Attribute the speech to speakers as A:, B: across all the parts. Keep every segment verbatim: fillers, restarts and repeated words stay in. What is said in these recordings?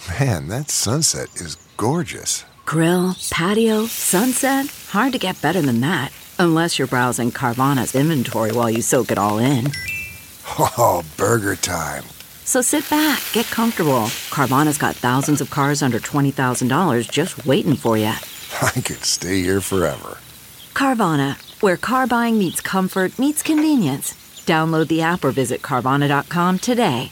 A: Man, that sunset is gorgeous.
B: Grill, patio, sunset. Hard to get better than that. Unless you're browsing Carvana's inventory while you soak it all in.
A: Oh, burger time.
B: So sit back, get comfortable. Carvana's got thousands of cars under twenty thousand dollars just waiting for you.
A: I could stay here forever.
B: Carvana, where car buying meets comfort, meets convenience. Download the app or visit Carvana dot com today.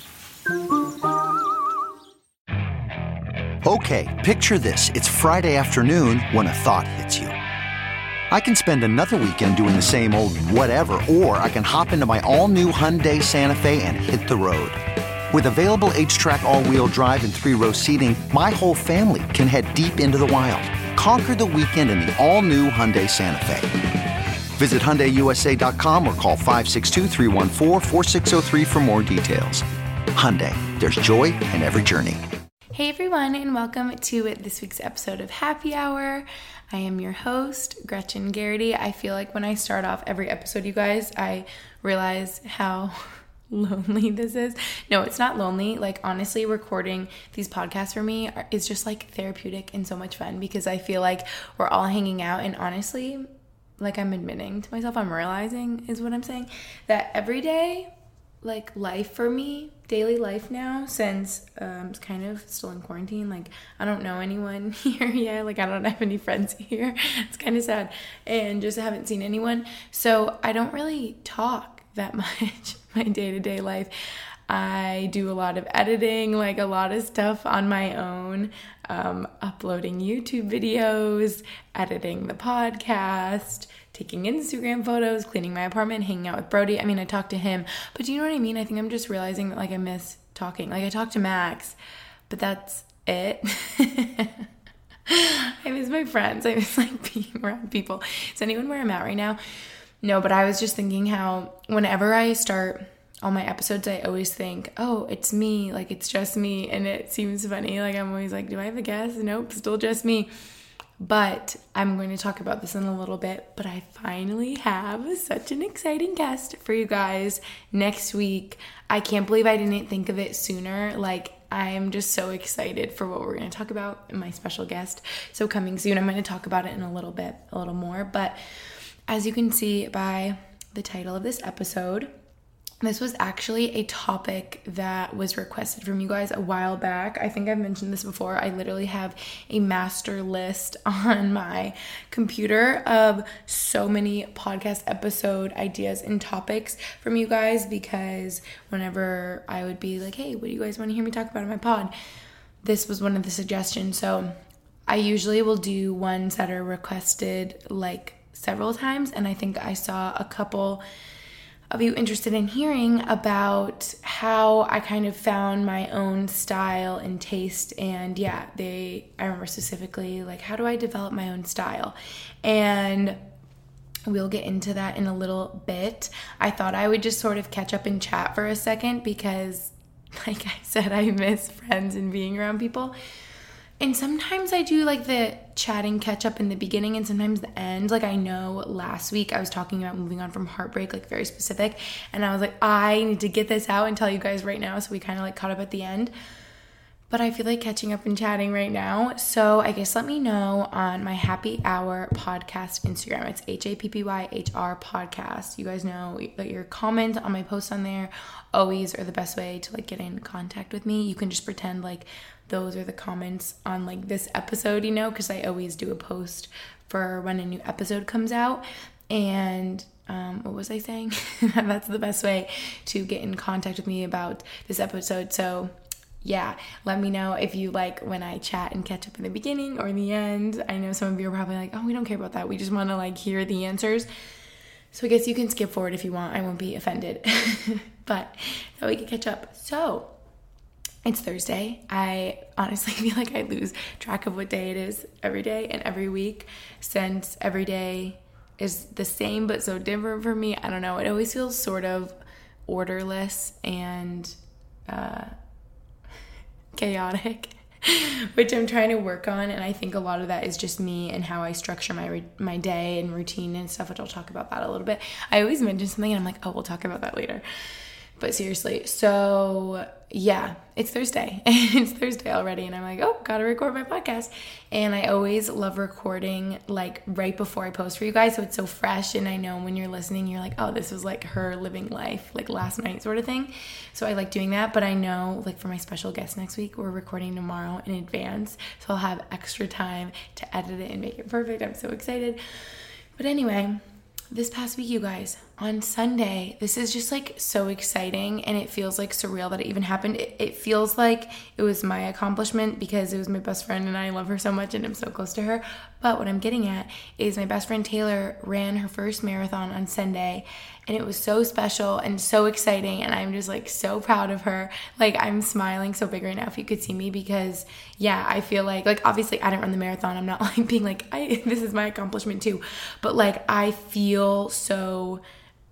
C: Okay, picture this. It's Friday afternoon when a thought hits you. I can spend another weekend doing the same old whatever, or I can hop into my all-new Hyundai Santa Fe and hit the road. With available H-Track all-wheel drive and three-row seating, my whole family can head deep into the wild. Conquer the weekend in the all-new Hyundai Santa Fe. Visit Hyundai U S A dot com or call five six two, three one four, four six zero three for more details. Hyundai, there's joy in every journey.
D: Hey everyone, and welcome to this week's episode of Happy Hour. I am your host, Gretchen Garrity. I feel like when I start off every episode, you guys, I realize how lonely this is. No, it's not lonely. Like, honestly, recording these podcasts for me is just like therapeutic and so much fun because I feel like we're all hanging out, and honestly, like I'm admitting to myself, I'm realizing is what I'm saying, that every day, like life for me, daily life now, since um it's kind of still in quarantine, like I don't know anyone here yet, like I don't have any friends here. It's kind of sad, and just haven't seen anyone, so I don't really talk that much my day-to-day life. I do a lot of editing, like a lot of stuff on my own, um, uploading YouTube videos, editing the podcast, taking Instagram photos, cleaning my apartment, hanging out with Brody. I mean, I talk to him, but do you know what I mean? I think I'm just realizing that like I miss talking. Like I talk to Max, but that's it. I miss my friends. I miss like being around people. Is anyone where I'm at right now? No, but I was just thinking how whenever I start all my episodes, I always think, oh, it's me, like it's just me, and it seems funny, like I'm always like, do I have a guest? Nope, still just me. But I'm going to talk about this in a little bit, but I finally have such an exciting guest for you guys next week. I can't believe I didn't think of it sooner. Like, I'm just so excited for what we're going to talk about and my special guest. So coming soon, I'm going to talk about it in a little bit, a little more, but as you can see by the title of this episode, this was actually a topic that was requested from you guys a while back. I think I've mentioned this before. I literally have a master list on my computer of so many podcast episode ideas and topics from you guys, because whenever I would be like, hey, what do you guys want to hear me talk about in my pod? This was one of the suggestions. So I usually will do ones that are requested like several times, and I think I saw a couple of you interested in hearing about how I kind of found my own style and taste. And yeah, they, I remember specifically like, how do I develop my own style? And we'll get into that in a little bit. I thought I would just sort of catch up and chat for a second because, like I said, I miss friends and being around people. And sometimes I do like the chatting catch up in the beginning and sometimes the end. Like I know last week I was talking about moving on from heartbreak, like very specific. And I was like, I need to get this out and tell you guys right now. So we kind of like caught up at the end. But I feel like catching up and chatting right now. So I guess let me know on my Happy Hour podcast Instagram. It's H A P P Y H R podcast. You guys know that your comments on my posts on there always are the best way to like get in contact with me. You can just pretend like those are the comments on like this episode, you know, because I always do a post for when a new episode comes out. And um, what was I saying? That's the best way to get in contact with me about this episode. So yeah, let me know if you like when I chat and catch up in the beginning or in the end. I know some of you are probably like, oh, we don't care about that. We just want to like hear the answers. So I guess you can skip forward if you want. I won't be offended. But that we can catch up. So it's Thursday. I honestly feel like I lose track of what day it is every day and every week, since every day is the same but so different for me. I don't know. It always feels sort of orderless and uh, chaotic, which I'm trying to work on. And I think a lot of that is just me and how I structure my my day and routine and stuff, which I'll talk about that a little bit. I always mention something and I'm like, oh, we'll talk about that later. But seriously, so yeah, it's Thursday. It's Thursday already, and I'm like, oh, gotta record my podcast. And I always love recording like right before I post for you guys, so it's so fresh, and I know when you're listening, you're like, oh, this was like her living life, like last night sort of thing. So I like doing that, but I know like for my special guest next week, we're recording tomorrow in advance, so I'll have extra time to edit it and make it perfect. I'm so excited. But anyway, this past week, you guys, on Sunday, this is just like so exciting, and it feels like surreal that it even happened. It, it feels like it was my accomplishment because it was my best friend and I love her so much and I'm so close to her. But what I'm getting at is my best friend Taylor ran her first marathon on Sunday, and it was so special and so exciting, and I'm just like so proud of her. Like, I'm smiling so big right now if you could see me, because yeah, I feel like, like obviously I didn't run the marathon. I'm not like being like, I this is my accomplishment too. But like, I feel so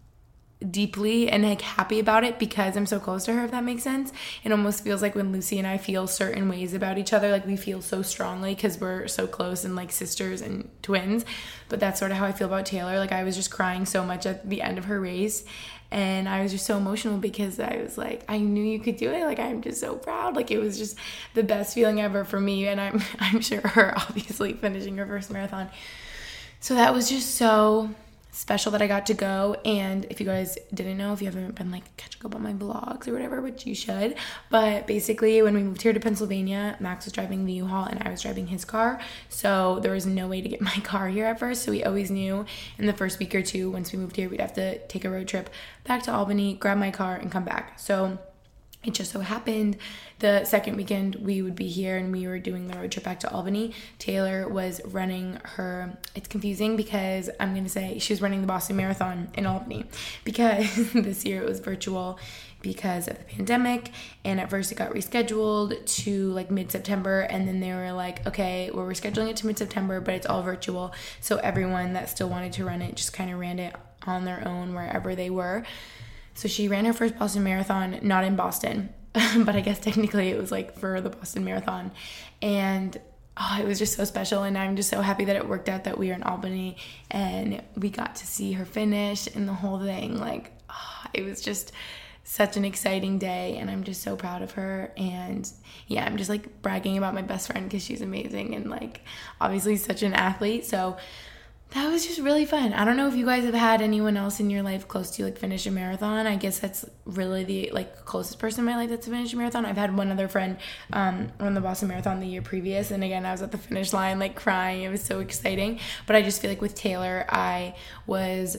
D: deeply and like happy about it because I'm so close to her, if that makes sense. It almost feels like when Lucy and I feel certain ways about each other, like we feel so strongly because we're so close and like sisters and twins. But that's sort of how I feel about Taylor. Like, I was just crying so much at the end of her race, and I was just so emotional because I was like, I knew you could do it. Like, I'm just so proud. Like, it was just the best feeling ever for me, and I'm I'm sure her, obviously, finishing her first marathon. So that was just so special that I got to go. And if you guys didn't know, if you haven't been like catching up on my vlogs or whatever, which you should, but basically when we moved here to Pennsylvania, Max was driving the U-Haul and I was driving his car, so there was no way to get my car here at first. So we always knew in the first week or two once we moved here, we'd have to take a road trip back to Albany, grab my car, and come back. So it just so happened the second weekend we would be here and we were doing the road trip back to Albany, Taylor was running her, it's confusing because I'm going to say she was running the Boston Marathon in Albany, because this year it was virtual because of the pandemic, and at first it got rescheduled to like mid-September, and then they were like, okay, well, we're rescheduling it to mid-September, but it's all virtual, so everyone that still wanted to run it just kind of ran it on their own wherever they were. So she ran her first Boston Marathon, not in Boston, but I guess technically it was like for the Boston Marathon. And oh, it was just so special. And I'm just so happy that it worked out that we were in Albany and we got to see her finish and the whole thing. Like, oh, it was just such an exciting day, and I'm just so proud of her. And yeah, I'm just like bragging about my best friend because she's amazing and like obviously such an athlete. So that was just really fun. I don't know if you guys have had anyone else in your life close to like finish a marathon. I guess that's really the like closest person in my life that's finished a marathon. I've had one other friend um, run the Boston Marathon the year previous, and again, I was at the finish line like crying. It was so exciting. But I just feel like with Taylor, I was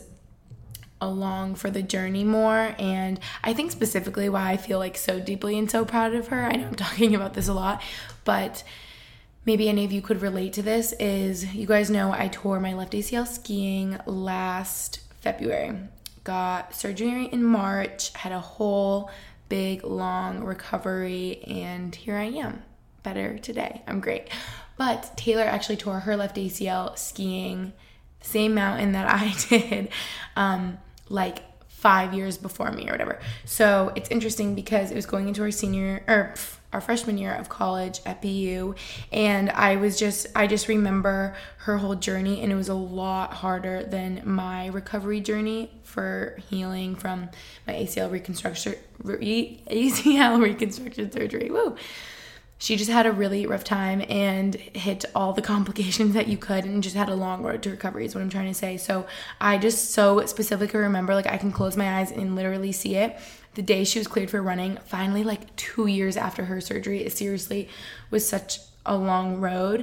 D: along for the journey more, and I think specifically why I feel like so deeply and so proud of her, I know I'm talking about this a lot, but maybe any of you could relate to this, is you guys know I tore my left A C L skiing last February. Got surgery in March, had a whole big long recovery, and here I am, better today. I'm great. But Taylor actually tore her left A C L skiing the same mountain that I did um, like five years before me or whatever. So it's interesting because it was going into our senior or pff, our freshman year of college at B U, and I was just I just remember her whole journey, and it was a lot harder than my recovery journey for healing from my A C L reconstruction re, A C L reconstruction surgery. Woo. She just had a really rough time and hit all the complications that you could, and just had a long road to recovery is what I'm trying to say. So I just so specifically remember, like I can close my eyes and literally see it. The day she was cleared for running, finally like two years after her surgery, it seriously was such a long road.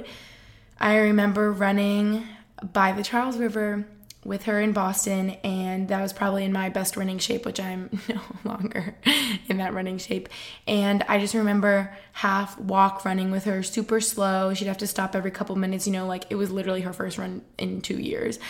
D: I remember running by the Charles River with her in Boston, and that was probably in my best running shape, which I'm no longer in that running shape. And I just remember half walk running with her, super slow. She'd have to stop every couple minutes, you know, like it was literally her first run in two years.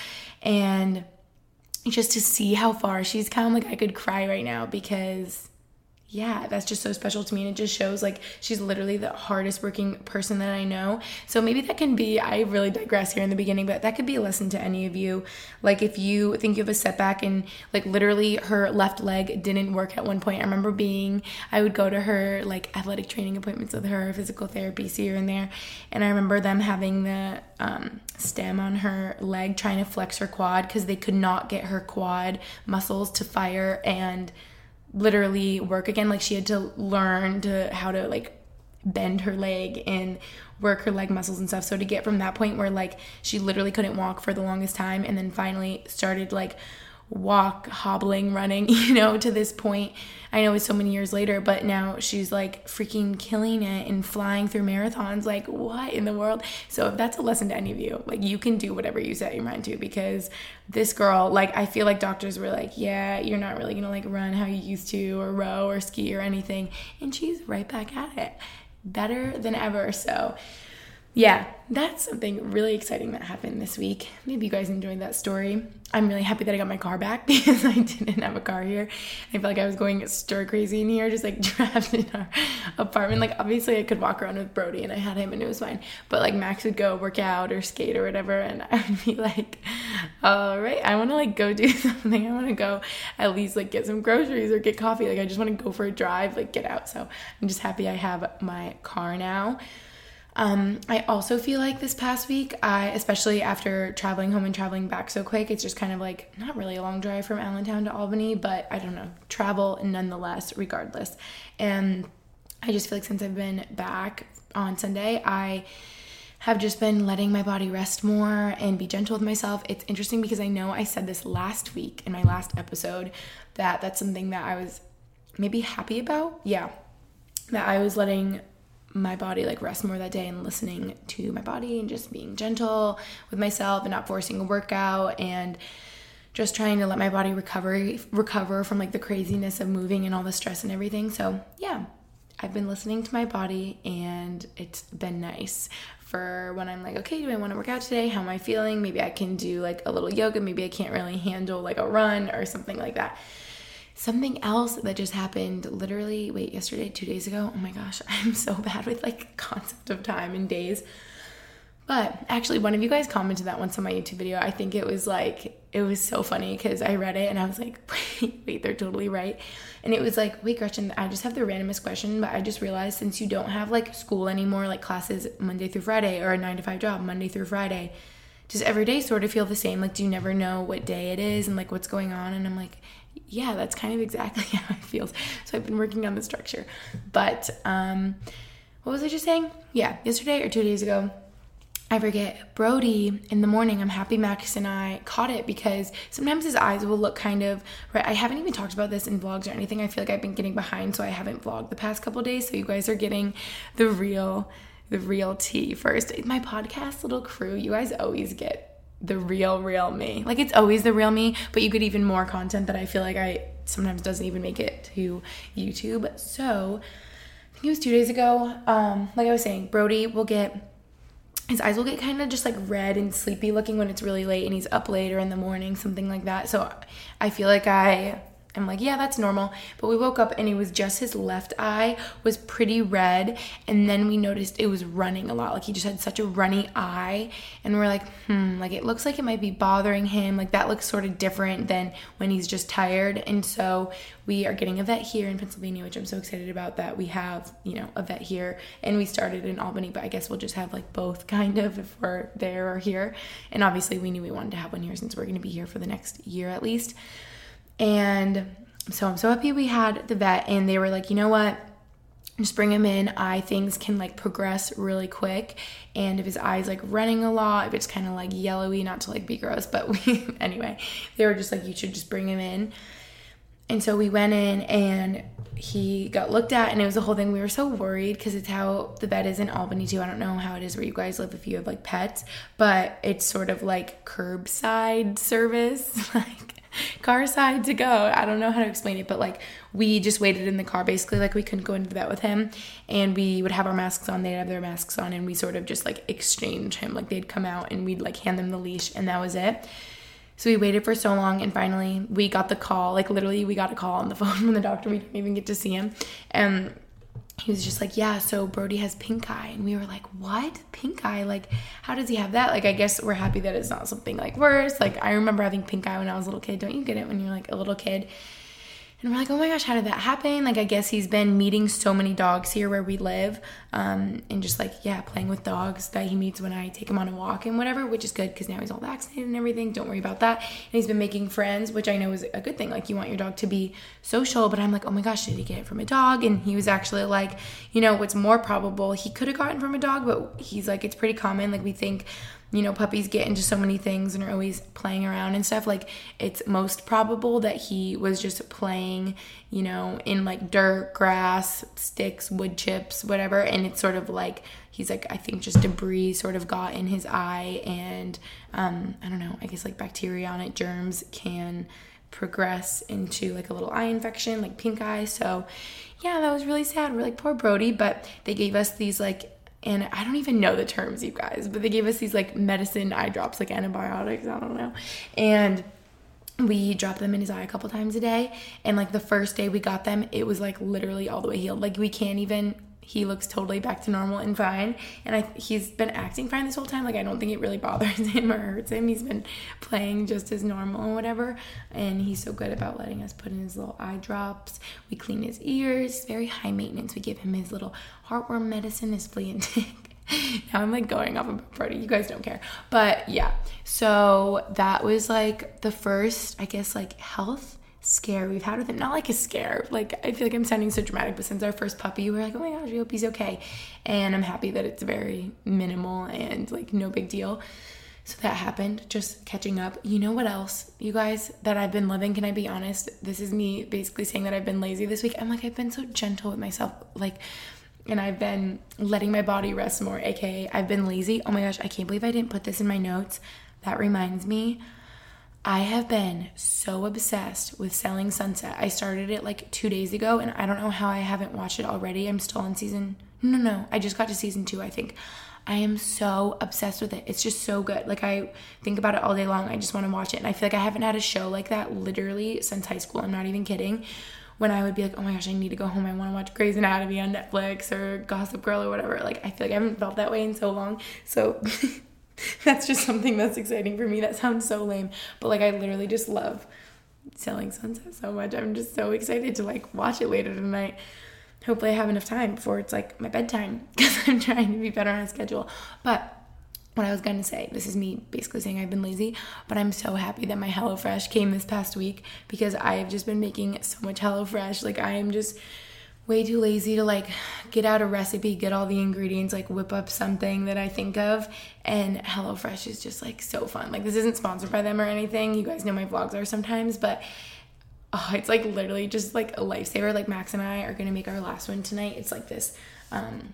D: And just to see how far she's come, like I could cry right now because yeah, that's just so special to me, and it just shows like she's literally the hardest working person that I know. So maybe that can be, I really digress here in the beginning, but that could be a lesson to any of you. Like if you think you have a setback and like literally her left leg didn't work at one point. I remember being, I would go to her like athletic training appointments with her, physical therapy here and there, and I remember them having the um, stem on her leg trying to flex her quad because they could not get her quad muscles to fire, and literally work again. Like she had to learn to how to like bend her leg and work her leg muscles and stuff. So to get from that point where like she literally couldn't walk for the longest time and then finally started like walk, hobbling, running, you know, to this point. I know it's so many years later, but now she's like freaking killing it and flying through marathons. Like, what in the world? So if that's a lesson to any of you, like, you can do whatever you set your mind to, because this girl, like, I feel like doctors were like, yeah, you're not really gonna like run how you used to or row or ski or anything, and she's right back at it, better than ever. So yeah, that's something really exciting that happened this week. Maybe you guys enjoyed that story. I'm really happy that I got my car back because I didn't have a car here. I feel like I was going stir crazy in here, just like trapped in our apartment. Like, obviously I could walk around with Brody and I had him and it was fine. But like Max would go work out or skate or whatever, and I would be like, all right, I want to like go do something. I want to go at least like get some groceries or get coffee. Like, I just want to go for a drive, like get out. So I'm just happy I have my car now. Um, I also feel like this past week, I, especially after traveling home and traveling back so quick, it's just kind of like not really a long drive from Allentown to Albany, but I don't know, travel nonetheless, regardless. And I just feel like since I've been back on Sunday, I have just been letting my body rest more and be gentle with myself. It's interesting because I know I said this last week in my last episode that that's something that I was maybe happy about. Yeah, that I was letting my body like rest more that day and listening to my body and just being gentle with myself and not forcing a workout and just trying to let my body recover recover from like the craziness of moving and all the stress and everything. So yeah, I've been listening to my body and it's been nice for when I'm like, okay, do I want to work out today? How am I feeling? Maybe I can do like a little yoga. Maybe I can't really handle like a run or something like that. Something else that just happened literally, wait, yesterday, two days ago. Oh my gosh, I'm so bad with like concept of time and days. But actually, one of you guys commented that once on my YouTube video. I think it was like, it was so funny because I read it and I was like, wait, wait, they're totally right. And it was like, wait, Gretchen, I just have the randomest question, but I just realized since you don't have like school anymore, like classes Monday through Friday or a nine to five job Monday through Friday, does every day sort of feel the same? Like, do you never know what day it is and like what's going on? And I'm like, yeah, that's kind of exactly how it feels. So I've been working on the structure. But um, what was I just saying? Yeah, yesterday or two days ago, I forget, Brody in the morning, I'm happy Max and I caught it because sometimes his eyes will look kind of, right, I haven't even talked about this in vlogs or anything. I feel like I've been getting behind, so I haven't vlogged the past couple days. So you guys are getting the real, the real tea first. My podcast little crew, you guys always get the real, real me. Like, it's always the real me, but you get even more content that I feel like I sometimes doesn't even make it to YouTube. So I think it was two days ago. Um, like I was saying, Brody will get, his eyes will get kind of just like red and sleepy looking when it's really late and he's up later in the morning, something like that. So I feel like I I'm like, yeah, that's normal. But we woke up and it was just his left eye was pretty red. And then we noticed it was running a lot. Like, he just had such a runny eye. And we're like, hmm, like it looks like it might be bothering him. Like, that looks sort of different than when he's just tired. And so we are getting a vet here in Pennsylvania, which I'm so excited about that we have, you know, a vet here. And we started in Albany, but I guess we'll just have like both kind of if we're there or here. And obviously we knew we wanted to have one here since we're going to be here for the next year at least. And so I'm so happy we had the vet, and they were like, you know what, just bring him in. Eye things can like progress really quick. And if his eye's like running a lot, if it's kind of like yellowy, not to like be gross, but we, anyway, they were just like, you should just bring him in. And so we went in and he got looked at, and it was the whole thing. We were so worried because it's how the vet is in Albany too. I don't know how it is where you guys live if you have like pets, but it's sort of like curbside service, like car side to go. I don't know how to explain it, but like we just waited in the car basically. Like, we couldn't go into the vet with him, and we would have our masks on, they'd have their masks on, and we sort of just like exchange him. Like, they'd come out and we'd like hand them the leash, and that was it. So we waited for so long, and finally we got the call. Like, literally we got a call on the phone from the doctor. We didn't even get to see him. And he was just like, yeah, so Brody has pink eye. And we were like, what? Pink eye? Like, how does he have that? Like, I guess we're happy that it's not something like worse. Like, I remember having pink eye when I was a little kid. Don't you get it when you're like a little kid? And we're like, oh my gosh, how did that happen? Like, I guess he's been meeting so many dogs here where we live, um, and just like, yeah, playing with dogs that he meets when I take him on a walk and whatever, which is good because now he's all vaccinated and everything. Don't worry about that. And he's been making friends, which I know is a good thing. Like, you want your dog to be social, but I'm like, oh my gosh, did he get it from a dog? And he was actually like, you know, what's more probable, he could have gotten from a dog, but he's like, it's pretty common. Like, we think, you know, puppies get into so many things and are always playing around and stuff. Like, it's most probable that he was just playing, you know, in like dirt, grass, sticks, wood chips, whatever. And it's sort of like, he's like, I think just debris sort of got in his eye, and um, I don't know, I guess like bacteria on it, germs can progress into like a little eye infection, like pink eye. So yeah, that was really sad. We're like, poor Brody. But they gave us these like, and I don't even know the terms, you guys, but they gave us these like medicine eye drops, like antibiotics, I don't know. And we dropped them in his eye a couple times a day. And like the first day we got them, it was like literally all the way healed. Like, we can't even, he looks totally back to normal and fine. And I, he's been acting fine this whole time. Like, I don't think it really bothers him or hurts him. He's been playing just as normal and whatever. And he's so good about letting us put in his little eye drops. We clean his ears. Very high maintenance. We give him his little heartworm medicine, his flea and tick. Now I'm like going off about Brody. You guys don't care. But yeah. So that was like the first, I guess, like health scare we've had with him. Not like a scare, like I feel like I'm sounding so dramatic, but since our first puppy, we're like, oh my gosh, we hope he's okay. And I'm happy that it's very minimal and like no big deal. So that happened, just catching up. You know what else, you guys, that I've been loving? Can I be honest? This is me basically saying that I've been lazy this week. I'm like, I've been so gentle with myself, like, and I've been letting my body rest more, aka I've been lazy. Oh my gosh, I can't believe I didn't put this in my notes. That reminds me, I have been so obsessed with Selling Sunset. I started it like two days ago, and I don't know how I haven't watched it already. I'm still on season, no, no, I just got to season two, I think. I am so obsessed with it. It's just so good. Like, I think about it all day long. I just want to watch it. And I feel like I haven't had a show like that literally since high school. I'm not even kidding. When I would be like, oh my gosh, I need to go home. I want to watch Grey's Anatomy on Netflix or Gossip Girl or whatever. Like, I feel like I haven't felt that way in so long. So that's just something that's exciting for me. That sounds so lame. But like, I literally just love Selling Sunset so much. I'm just so excited to like watch it later tonight. Hopefully I have enough time before it's like my bedtime, because I'm trying to be better on a schedule. But what I was going to say, this is me basically saying I've been lazy, but I'm so happy that my HelloFresh came this past week, because I have just been making so much HelloFresh. Like, I am just way too lazy to like get out a recipe, get all the ingredients, like whip up something that I think of. And HelloFresh is just like so fun. Like, this isn't sponsored by them or anything. You guys know my vlogs are sometimes, but oh, it's like literally just like a lifesaver. Like, Max and I are gonna make our last one tonight. It's like this um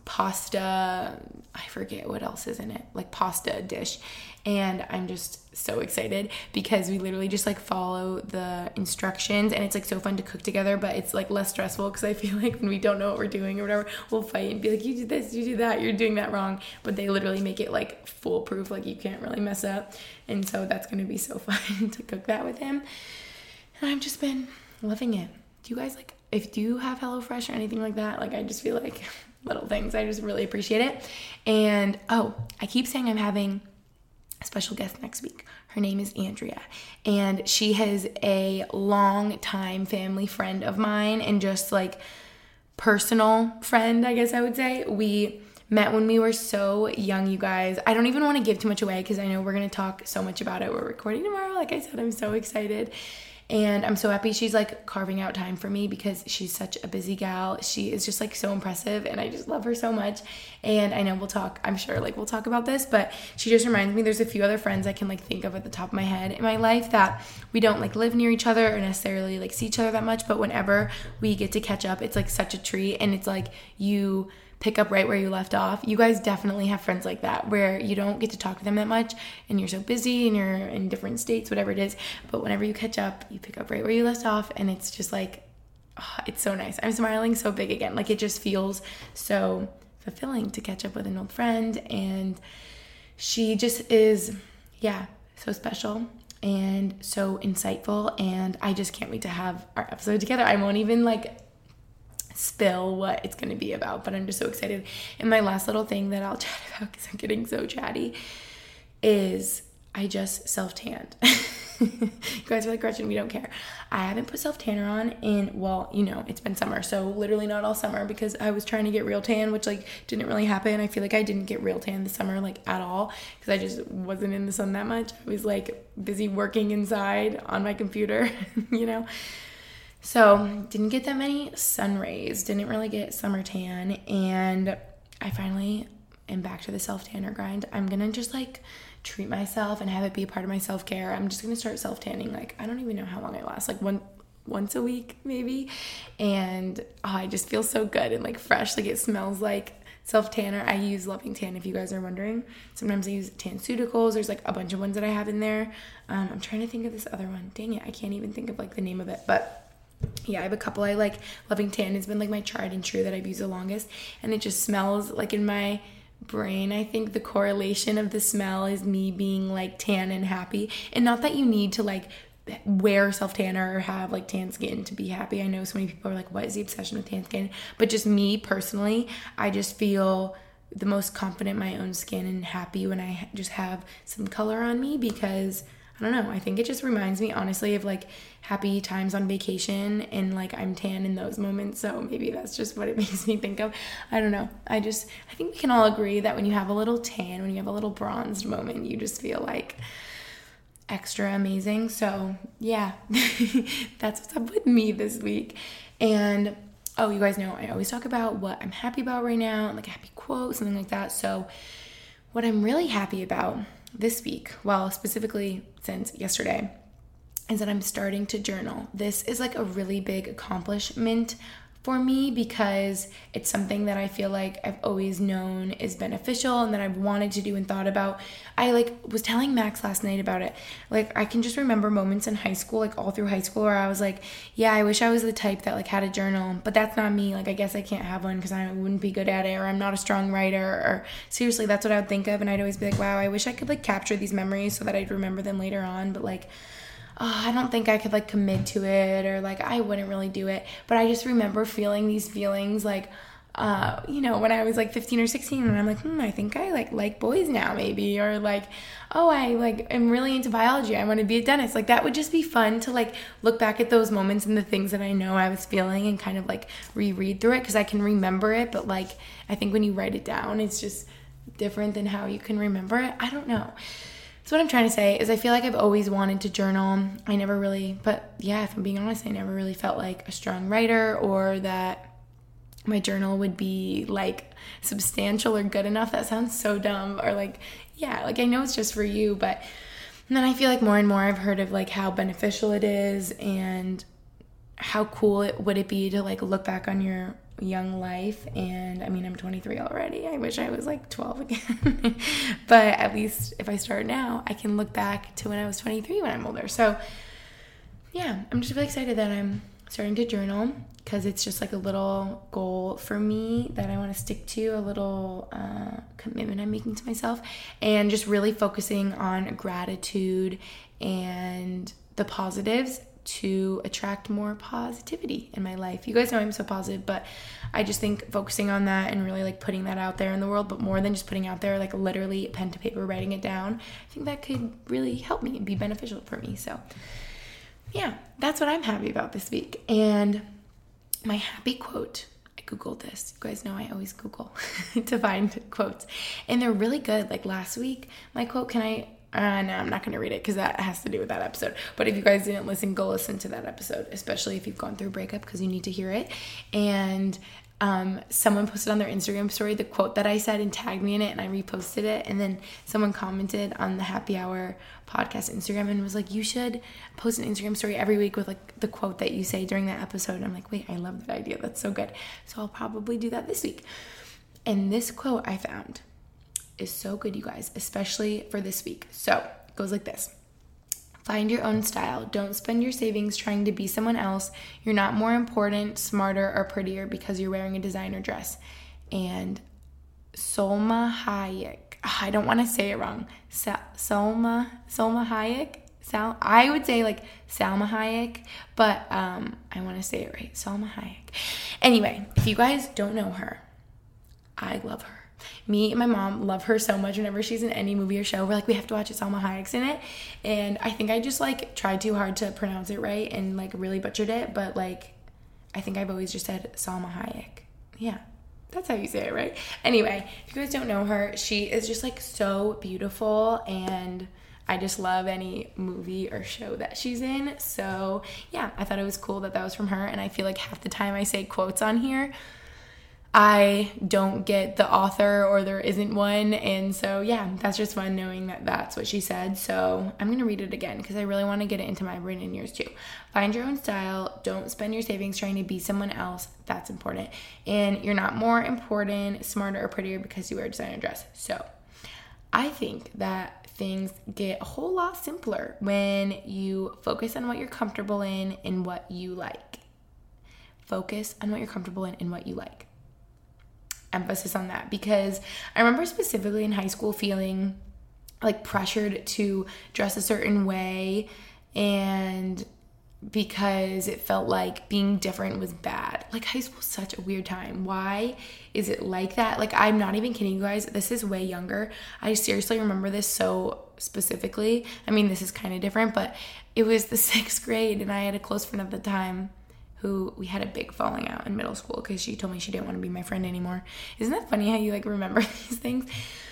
D: pasta, I forget what else is in it, like pasta dish. And I'm just so excited because we literally just like follow the instructions, and it's like so fun to cook together, but it's like less stressful, because I feel like when we don't know what we're doing or whatever, we'll fight and be like, you did this, you do that, you're doing that wrong. But they literally make it like foolproof, like you can't really mess up. And so that's gonna be so fun to cook that with him. And I've just been loving it. Do you guys like, if you have HelloFresh or anything like that, like I just feel like little things, I just really appreciate it. And oh, I keep saying I'm having a special guest next week. Her name is Andrea, and she is a long time family friend of mine, and just like personal friend, I guess I would say. We met when we were so young, you guys. I don't even want to give too much away, because I know we're going to talk so much about it. We're recording tomorrow. Like I said, I'm so excited. And I'm so happy she's like carving out time for me, because she's such a busy gal. She is just like so impressive, and I just love her so much. And I know we'll talk, I'm sure like we'll talk about this, but she just reminds me there's a few other friends I can like think of at the top of my head in my life that we don't like live near each other or necessarily like see each other that much, but whenever we get to catch up, it's like such a treat. And it's like you pick up right where you left off. You guys definitely have friends like that, where you don't get to talk to them that much, and you're so busy and you're in different states, whatever it is. But whenever you catch up, you pick up right where you left off, and it's just like, oh, it's so nice. I'm smiling so big again. Like, it just feels so fulfilling to catch up with an old friend. And she just is, yeah, so special and so insightful. And I just can't wait to have our episode together. I won't even like spill what it's going to be about, but I'm just so excited. And my last little thing that I'll chat about, because I'm getting so chatty, is I just self-tanned. You guys are like, Gretchen, we don't care. I haven't put self-tanner on in, well, you know, it's been summer, so literally not all summer, because I was trying to get real tan, which like didn't really happen. I feel like I didn't get real tan this summer like at all, because I just wasn't in the sun that much. I was like busy working inside on my computer, you know. So didn't get that many sun rays, didn't really get summer tan, and I finally am back to the self-tanner grind. I'm gonna just like treat myself and have it be a part of my self-care. I'm just gonna start self-tanning. Like, I don't even know how long I last, like one once a week maybe, and oh, I just feel so good and like fresh. Like, it smells like self-tanner. I use Loving Tan, if you guys are wondering. Sometimes I use TanCeuticals. There's like a bunch of ones that I have in there. um, I'm trying to think of this other one. Dang it, I can't even think of like the name of it, but yeah, I have a couple. I like Loving Tan has been like my tried and true that I've used the longest, and it just smells like, in my brain, I think the correlation of the smell is me being like tan and happy. And not that you need to like wear self-tanner or have like tan skin to be happy. I know so many people are like, what is the obsession with tan skin? But just me personally, I just feel the most confident in my own skin and happy when I just have some color on me, because I don't know, I think it just reminds me honestly of like happy times on vacation, and like I'm tan in those moments. So maybe that's just what it makes me think of. I don't know. I just, I think we can all agree that when you have a little tan, when you have a little bronzed moment, you just feel like extra amazing. So yeah, that's what's up with me this week. And oh, you guys know I always talk about what I'm happy about right now, like a happy quote, something like that. So what I'm really happy about this week, well, specifically since yesterday, is that I'm starting to journal. This is like a really big accomplishment for me, because it's something that I feel like I've always known is beneficial and that I've wanted to do and thought about. I like was telling Max last night about it. Like, I can just remember moments in high school, like all through high school, where I was like, yeah, I wish I was the type that like had a journal, but that's not me. Like, I guess I can't have one because I wouldn't be good at it, or I'm not a strong writer, or seriously, that's what I would think of. And I'd always be like, wow, I wish I could like capture these memories so that I'd remember them later on. But like, oh, I don't think I could like commit to it, or like I wouldn't really do it. But I just remember feeling these feelings like, uh, you know, when I was like fifteen or sixteen, and I'm like, hmm, I think I like like boys now maybe, or like, oh, I like am really into biology, I want to be a dentist. Like, that would just be fun to like look back at those moments and the things that I know I was feeling and kind of like reread through it, because I can remember it. But like, I think when you write it down, it's just different than how you can remember it. I don't know. So what I'm trying to say is I feel like I've always wanted to journal. I never really, but yeah, if I'm being honest, I never really felt like a strong writer, or that my journal would be like substantial or good enough. That sounds so dumb. Or like, yeah, like I know it's just for you, but then I feel like more and more I've heard of like how beneficial it is, and how cool it would it be to like look back on your young life. And I mean, I'm twenty-three already. I wish I was like twelve again. But at least if I start now, I can look back to when I was twenty-three when I'm older. So yeah, I'm just really excited that I'm starting to journal, because it's just like a little goal for me that I want to stick to, a little uh, commitment I'm making to myself, and just really focusing on gratitude and the positives to attract more positivity in my life. You guys know I'm so positive, but I just think focusing on that and really like putting that out there in the world, but more than just putting out there, like literally pen to paper, writing it down, I think that could really help me and be beneficial for me. So yeah, that's what I'm happy about this week. And my happy quote, I Googled this. You guys know I always Google to find quotes, and they're really good. Like last week, my quote, can I Uh, no, I'm not going to read it because that has to do with that episode. But if you guys didn't listen, go listen to that episode, especially if you've gone through a breakup, because you need to hear it. And um, someone posted on their Instagram story the quote that I said and tagged me in it, and I reposted it. And then someone commented on the Happy Hour podcast Instagram and was like, you should post an Instagram story every week with like the quote that you say during that episode. And I'm like, wait, I love that idea. That's so good. So I'll probably do that this week. And this quote I found is so good, you guys, especially for this week. So it goes like this. Find your own style. Don't spend your savings trying to be someone else. You're not more important, smarter, or prettier because you're wearing a designer dress. And Salma Hayek, I don't want to say it wrong. Sa- Salma, Salma Hayek? Sal- I would say like Salma Hayek, but um, I want to say it right. Salma Hayek. Anyway, if you guys don't know her, I love her. me and my mom love her so much. Whenever she's in any movie or show, we're like, we have to watch it. Salma Hayek's in it. And I think I just like tried too hard to pronounce it right and like really butchered it. But like, I think I've always just said Salma Hayek. Yeah. That's how you say it, right? Anyway, if you guys don't know her, she is just like so beautiful, and I just love any movie or show that she's in. So yeah, I thought it was cool that that was from her. And I feel like half the time I say quotes on here, I don't get the author or there isn't one. And so yeah, that's just fun knowing that that's what she said. So I'm going to read it again because I really want to get it into my brain and yours too. Find your own style. Don't spend your savings trying to be someone else. That's important. And you're not more important, smarter, or prettier because you wear a designer dress. So I think that things get a whole lot simpler when you focus on what you're comfortable in and what you like. Focus on what you're comfortable in and what you like. Emphasis on that, because I remember specifically in high school feeling like pressured to dress a certain way, and because it felt like being different was bad. Like, high school is such a weird time. Why is it like that? Like, I'm not even kidding you guys. This is way younger. I seriously remember this so specifically. I mean, this is kind of different, but it was the sixth grade, and I had a close friend at the time who we had a big falling out in middle school because she told me she didn't want to be my friend anymore. Isn't that funny how you like remember these things?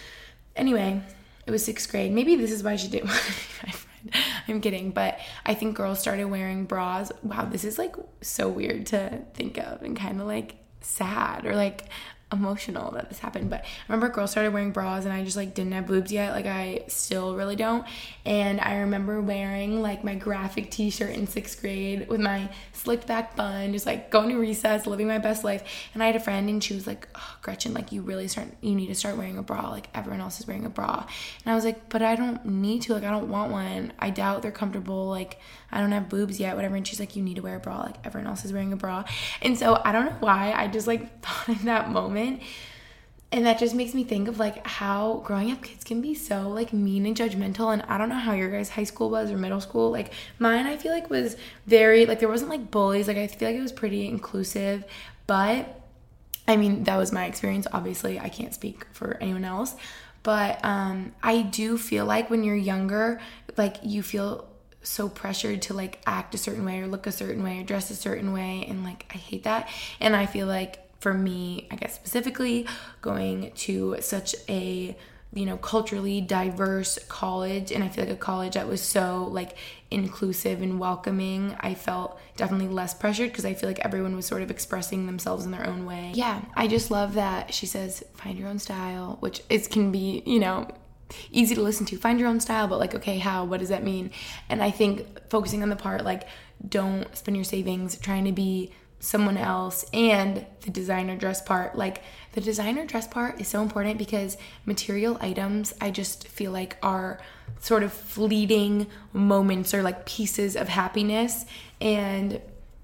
D: Anyway, it was sixth grade. Maybe this is why she didn't want to be my friend. I'm kidding, but I think girls started wearing bras. Wow, this is like so weird to think of and kind of like sad or like emotional that this happened. But I remember girls started wearing bras and I just like didn't have boobs yet. Like, I still really don't. And I remember wearing like my graphic t-shirt in sixth grade with my slicked back bun, just like going to recess, living my best life. And I had a friend and she was like, oh, Gretchen, like you really start, you need to start wearing a bra. Like everyone else is wearing a bra. And I was like, but I don't need to, like, I don't want one. I doubt they're comfortable. Like, I don't have boobs yet, whatever. And she's like, you need to wear a bra. Like everyone else is wearing a bra. And so I don't know why, I just like thought in that moment. And that just makes me think of like how growing up kids can be so like mean and judgmental. And I don't know how your guys' high school was or middle school. Like mine, I feel like was very, like there wasn't like bullies. Like I feel like it was pretty inclusive. But I mean, that was my experience. Obviously, I can't speak for anyone else. But um, I do feel like when you're younger, like you feel so pressured to like act a certain way or look a certain way or dress a certain way. And like, I hate that. And I feel like for me, I guess specifically going to such a, you know, culturally diverse college, and I feel like a college that was so like inclusive and welcoming, I felt definitely less pressured because I feel like everyone was sort of expressing themselves in their own way. Yeah, I just love that she says, find your own style, which is can be, you know, easy to listen to. Find your own style, but like, okay, how? What does that mean? And I think focusing on the part like, don't spend your savings trying to be someone else, and the designer dress part. Like the designer dress part is so important because material items, I just feel like are sort of fleeting moments or like pieces of happiness, and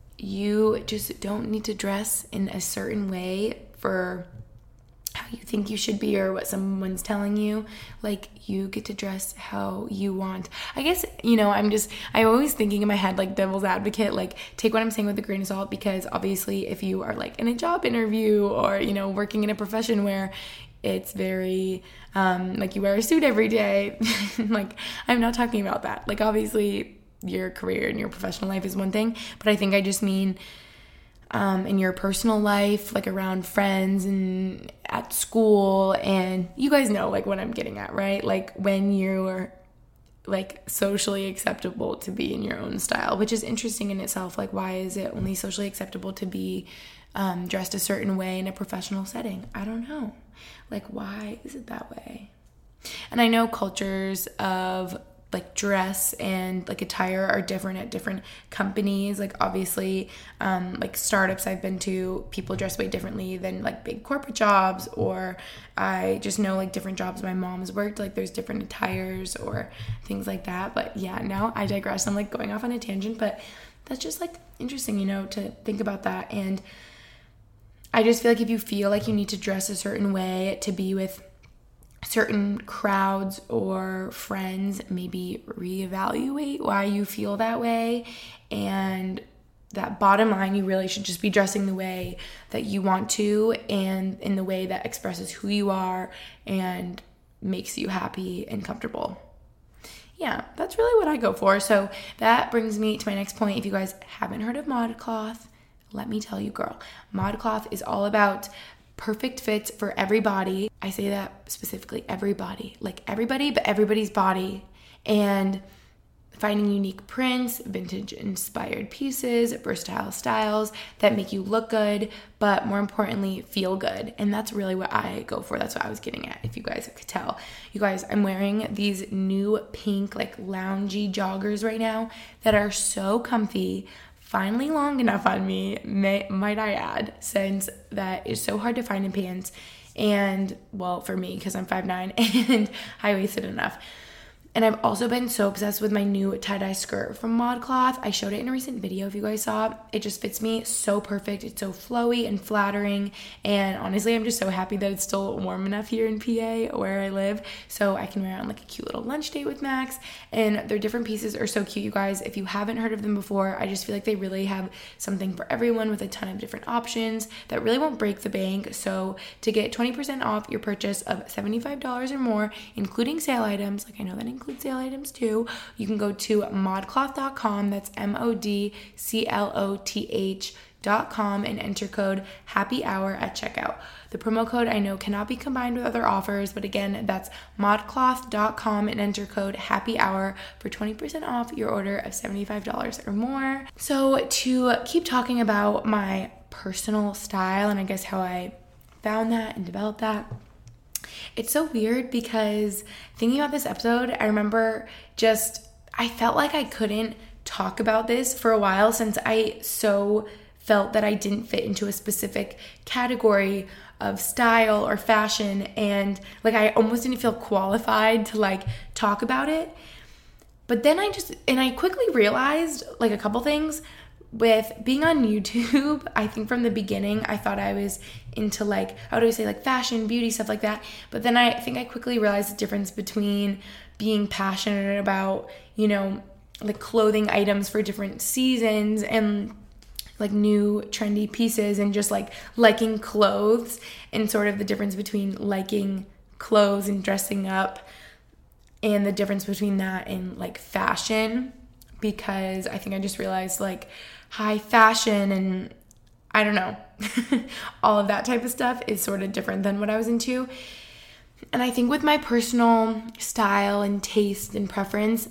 D: you just don't need to dress in a certain way for how you think you should be or what someone's telling you. Like, you get to dress how you want. I guess, you know, I'm just, I'm always thinking in my head, like, devil's advocate, like, take what I'm saying with a grain of salt, because obviously if you are, like, in a job interview or, you know, working in a profession where it's very, um, like, you wear a suit every day, like, I'm not talking about that. Like, obviously, your career and your professional life is one thing, but I think I just mean Um, in your personal life, like around friends and at school, and you guys know like what I'm getting at, right? Like when you're like socially acceptable to be in your own style, which is interesting in itself. Like, why is it only socially acceptable to be um, dressed a certain way in a professional setting? I don't know. Like, why is it that way? And I know cultures of like dress and like attire are different at different companies. Like obviously um like startups I've been to, people dress way differently than like big corporate jobs, or I just know like different jobs my mom's worked, like there's different attires or things like that. But yeah, now I digress. I'm like going off on a tangent, but that's just like interesting, you know, to think about that. And I just feel like if you feel like you need to dress a certain way to be with certain crowds or friends, maybe reevaluate why you feel that way and that bottom line, you really should just be dressing the way that you want to and in the way that expresses who you are and makes you happy and comfortable. Yeah, that's really what I go for. So that brings me to my next point. If you guys haven't heard of ModCloth, let me tell you, girl, ModCloth is all about perfect fits for everybody. I say that specifically, everybody, like everybody, but everybody's body. And finding unique prints, vintage inspired pieces, versatile styles that make you look good, but more importantly, feel good. And that's really what I go for. That's what I was getting at, if you guys could tell. You guys, I'm wearing these new pink, like loungy joggers right now that are so comfy, finally long enough on me, may, might I add, since that is so hard to find in pants. And, well, for me, because I'm five nine and high-waisted enough. And I've also been so obsessed with my new tie-dye skirt from ModCloth. I showed it in a recent video if you guys saw. It just fits me so perfect. It's so flowy and flattering. And honestly, I'm just so happy that it's still warm enough here in P A where I live. So I can wear it on like a cute little lunch date with Max. And their different pieces are so cute, you guys. If you haven't heard of them before, I just feel like they really have something for everyone with a ton of different options that really won't break the bank. So to get twenty percent off your purchase of seventy-five dollars or more, including sale items, like I know that includes include sale items too, you can go to modcloth dot com, that's M O D C L O T H dot com, and enter code happy hour at checkout. The promo code I know cannot be combined with other offers, but again, that's modcloth dot com and enter code happy hour for twenty percent off your order of seventy-five dollars or more. So to keep talking about my personal style and I guess how I found that and developed that, it's so weird because thinking about this episode, I remember just, I felt like I couldn't talk about this for a while since I so felt that I didn't fit into a specific category of style or fashion, and like I almost didn't feel qualified to like talk about it. But then I just, and I quickly realized like a couple things. With being on YouTube, I think from the beginning, I thought I was into like, I would always say like fashion, beauty, stuff like that. But then I think I quickly realized the difference between being passionate about, you know, like clothing items for different seasons and like new trendy pieces and just like liking clothes, and sort of the difference between liking clothes and dressing up and the difference between that and like fashion. Because I think I just realized like high fashion and I don't know, all of that type of stuff is sort of different than what I was into. And I think with my personal style and taste and preference,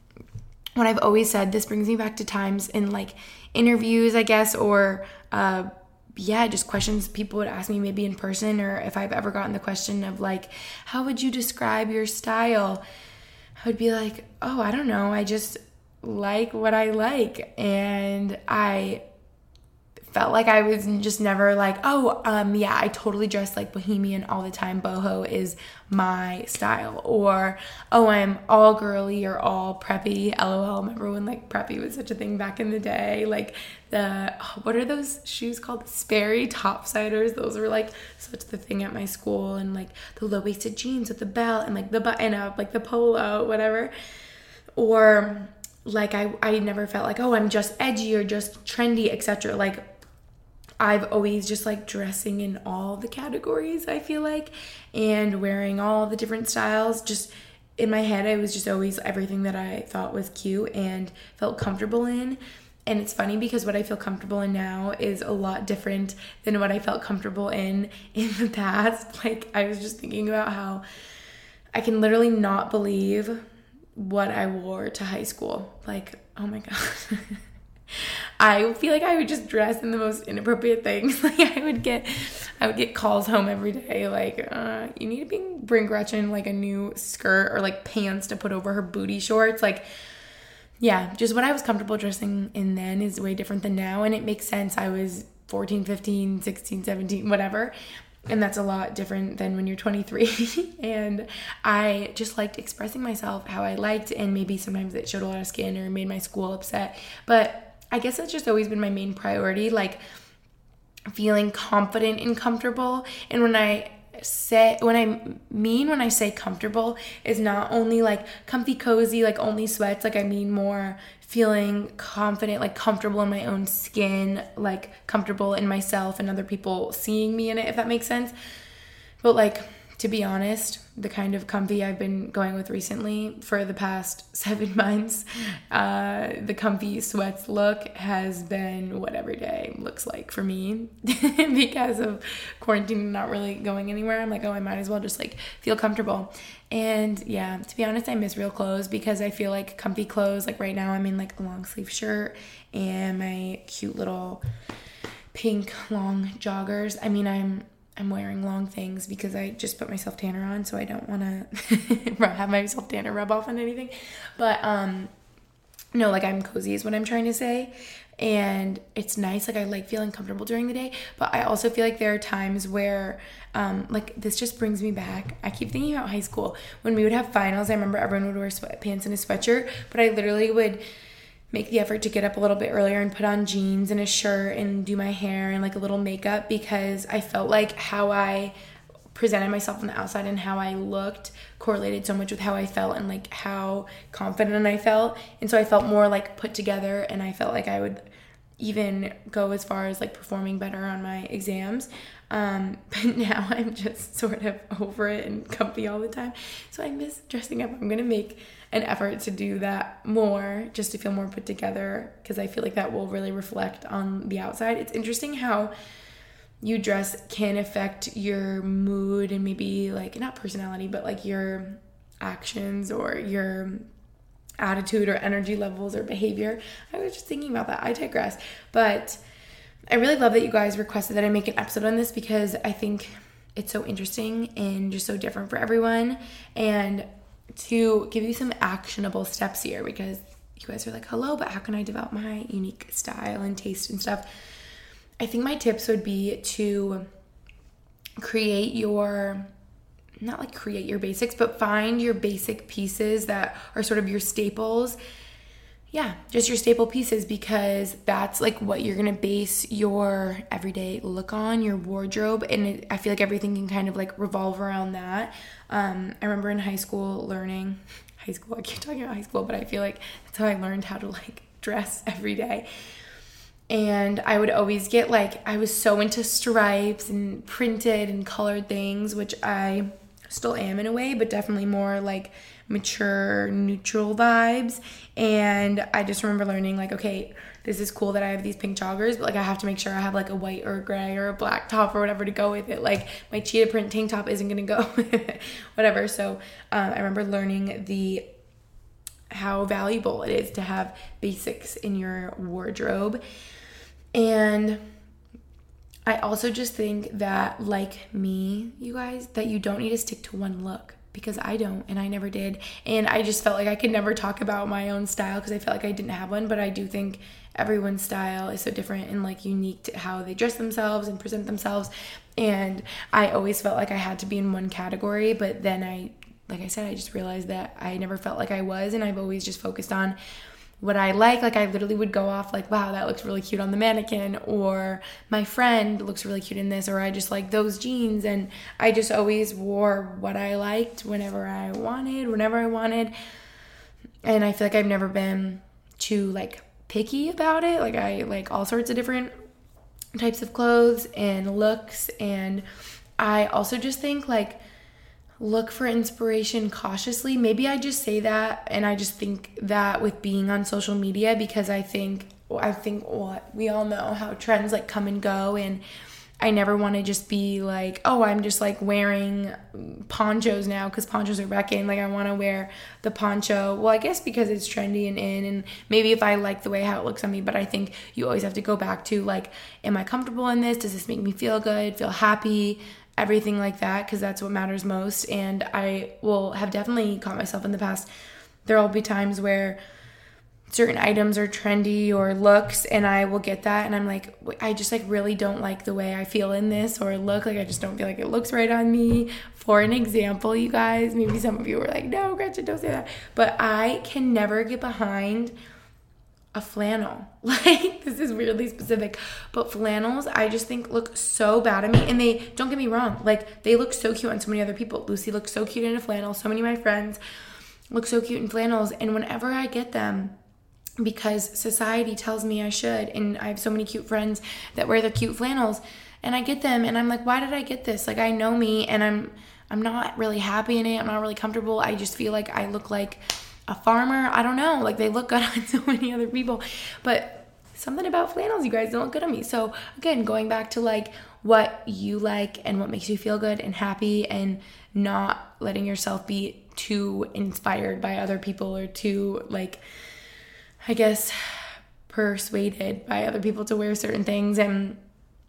D: what I've always said, this brings me back to times in like interviews, I guess, or uh, yeah, just questions people would ask me maybe in person, or if I've ever gotten the question of like, how would you describe your style? I would be like, oh, I don't know. I just like what I like. And I felt like I was just never like, oh, um, yeah, I totally dress like bohemian all the time. Boho is my style. Or, oh, I'm all girly or all preppy. LOL. Remember when like preppy was such a thing back in the day? Like the, oh, what are those shoes called? Sperry topsiders. Those were like such the thing at my school. And like the low-waisted jeans with the belt and like the button up, like the polo, whatever. Or like I, I never felt like, oh, I'm just edgy or just trendy, et cetera. Like I've always just like dressing in all the categories, I feel like, and wearing all the different styles. Just in my head, I was just always everything that I thought was cute and felt comfortable in. And it's funny because what I feel comfortable in now is a lot different than what I felt comfortable in in the past. Like I was just thinking about how I can literally not believe what I wore to high school. Like, oh my God. I feel like I would just dress in the most inappropriate things. Like I would get, I would get calls home every day. Like, uh, you need to bring, bring Gretchen like a new skirt or like pants to put over her booty shorts. Like, yeah, just what I was comfortable dressing in then is way different than now. And it makes sense. I was fourteen, fifteen, sixteen, seventeen, whatever. And that's a lot different than when you're twenty-three. And I just liked expressing myself how I liked, and maybe sometimes it showed a lot of skin or made my school upset. But I guess that's just always been my main priority, like feeling confident and comfortable. And when I say, when I mean when I say comfortable is not only like comfy, cozy, like only sweats. Like I mean more feeling confident, like comfortable in my own skin, like comfortable in myself and other people seeing me in it, if that makes sense. But like, to be honest, the kind of comfy I've been going with recently for the past seven months, uh, the comfy sweats look has been what every day looks like for me because of quarantine and not really going anywhere. I'm like, oh, I might as well just like feel comfortable. And yeah, to be honest, I miss real clothes because I feel like comfy clothes, like right now I'm in like a long sleeve shirt and my cute little pink long joggers. I mean, I'm I'm wearing long things because I just put my self tanner on, so I don't want to have my self tanner rub off on anything. But um, no, like I'm cozy is what I'm trying to say. And it's nice. Like I like feeling comfortable during the day, but I also feel like there are times where um, like this just brings me back. I keep thinking about high school when we would have finals. I remember everyone would wear sweatpants and a sweatshirt, but I literally would make the effort to get up a little bit earlier and put on jeans and a shirt and do my hair and like a little makeup because I felt like how I presented myself on the outside and how I looked correlated so much with how I felt and like how confident I felt. And so I felt more like put together, and I felt like I would even go as far as like performing better on my exams. Um, but now I'm just sort of over it and comfy all the time. So I miss dressing up. I'm going to make an effort to do that more just to feel more put together because I feel like that will really reflect on the outside. It's interesting how you dress can affect your mood and maybe like not personality, but like your actions or your attitude or energy levels or behavior. I was just thinking about that. I digress. But I really love that you guys requested that I make an episode on this because I think it's so interesting and just so different for everyone. And to give you some actionable steps here because you guys are like, hello, but how can I develop my unique style and taste and stuff? I think my tips would be to create your, not like create your basics, but find your basic pieces that are sort of your staples. Yeah, just your staple pieces because that's like what you're going to base your everyday look on, your wardrobe. And it, I feel like everything can kind of like revolve around that. Um, I remember in high school learning, high school, I keep talking about high school, but I feel like that's how I learned how to like dress every day. And I would always get like, I was so into stripes and printed and colored things, which I still am in a way, but definitely more like mature, neutral vibes. And I just remember learning like, okay, this is cool that I have these pink joggers, but like I have to make sure I have like a white or a gray or a black top or whatever to go with it. Like my cheetah print tank top isn't gonna go with it, whatever. So um, I remember learning the how valuable it is to have basics in your wardrobe. And I also just think that, like me, you guys, that you don't need to stick to one look because I don't, and I never did. And I just felt like I could never talk about my own style because I felt like I didn't have one, but I do think everyone's style is so different and like unique to how they dress themselves and present themselves. And I always felt like I had to be in one category, but then I, like I said, I just realized that I never felt like I was, and I've always just focused on what I like. Like I literally would go off like, wow, that looks really cute on the mannequin, or my friend looks really cute in this, or I just like those jeans. And I just always wore what I liked whenever I wanted, whenever I wanted. And I feel like I've never been too like picky about it. Like I like all sorts of different types of clothes and looks. And I also just think like look for inspiration cautiously. Maybe I just say that and I just think that with being on social media because I think I think what we all know how trends like come and go, and I never want to just be like, oh, I'm just like wearing ponchos now because ponchos are back in. Like I want to wear the poncho. Well, I guess because it's trendy and in, and maybe if I like the way how it looks on me, but I think you always have to go back to like, am I comfortable in this? Does this make me feel good, feel happy? Everything like that, because that's what matters most. And I will have definitely caught myself in the past. There will be times where certain items are trendy or looks, and I will get that, and I'm like, I just like really don't like the way I feel in this or look. Like I just don't feel like it looks right on me. For an example, you guys, maybe some of you were like, no, Gretchen, don't say that. But I can never get behind a flannel. Like, this is weirdly specific, but flannels I just think look so bad on me. And they, don't get me wrong, like they look so cute on so many other people. Lucy looks so cute in a flannel. So many of my friends look so cute in flannels. And whenever I get them, because society tells me I should, and I have so many cute friends that wear the cute flannels, and I get them and I'm like, why did I get this? Like, I know me, and I'm I'm not really happy in it. I'm not really comfortable. I just feel like I look like a farmer. I don't know. Like, they look good on so many other people. But something about flannels, you guys, don't look good on me. So again, going back to like what you like and what makes you feel good and happy, and not letting yourself be too inspired by other people, or too, like, I guess, persuaded by other people to wear certain things. And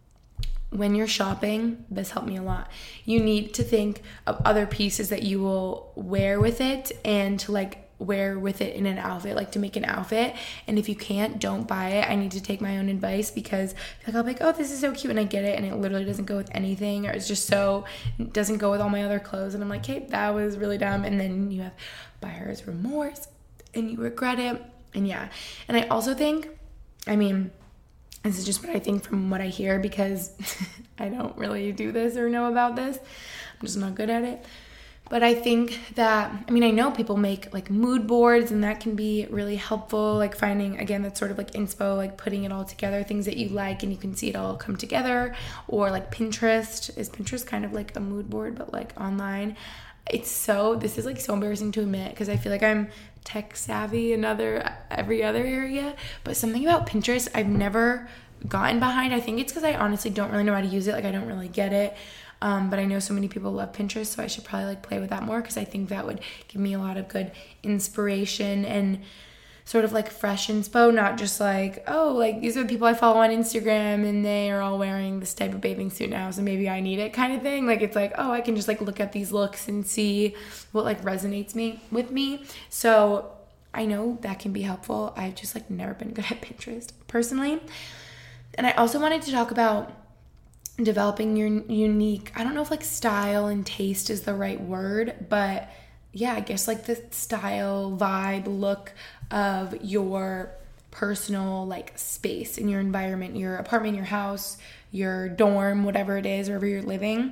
D: when you're shopping, this helped me a lot. You need to think of other pieces that you will wear with it, and to like wear with it in an outfit, like to make an outfit. And if you can't, don't buy it. I need to take my own advice, because like I'll be like, oh, this is so cute, and I get it, and it literally doesn't go with anything, or it's just so, it doesn't go with all my other clothes, and I'm like, hey, that was really dumb. And then you have buyer's remorse, and you regret it. And yeah, and I also think, I mean, this is just what I think from what I hear, because I don't really do this or know about this. I'm just not good at it. But I think that, I mean, I know people make like mood boards, and that can be really helpful. Like finding, again, that's sort of like inspo, like putting it all together, things that you like, and you can see it all come together. Or like Pinterest. Is Pinterest kind of like a mood board, but like online? It's so, this is like so embarrassing to admit, because I feel like I'm tech savvy in other, every other area, but something about Pinterest I've never gotten behind. I think it's because I honestly don't really know how to use it. Like, I don't really get it. Um, but I know so many people love Pinterest, so I should probably like play with that more, because I think that would give me a lot of good inspiration and sort of like fresh inspo, not just like, oh, like these are the people I follow on Instagram and they are all wearing this type of bathing suit now, so maybe I need it kind of thing. Like, it's like, oh, I can just like look at these looks and see what like resonates me with me. So I know that can be helpful. I've just like never been good at Pinterest personally. And I also wanted to talk about developing your unique, I don't know if like style and taste is the right word, but yeah, I guess like the style, vibe, look of your personal like space in your environment, your apartment, your house, your dorm, whatever it is, wherever you're living,